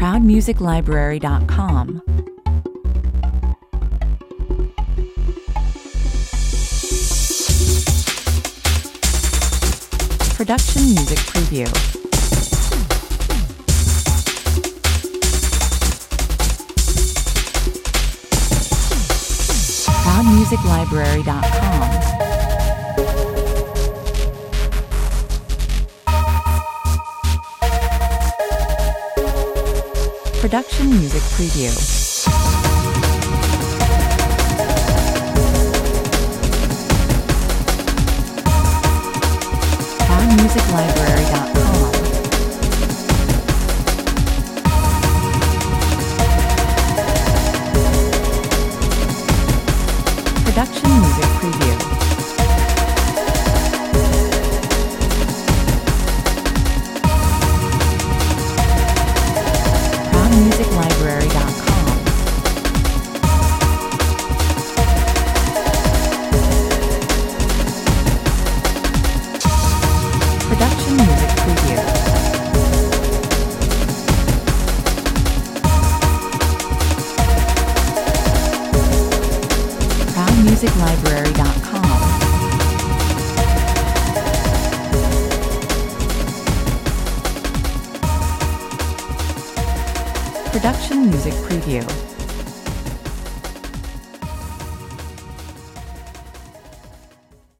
ProudMusicLibrary.com. Production Music Preview. ProudMusicLibrary.com. Production Music Preview. ProudMusicLibrary.com. Production Music Preview. ProudMusicLibrary.com. Production Music Preview. ProudMusicLibrary.com. Production Music Preview.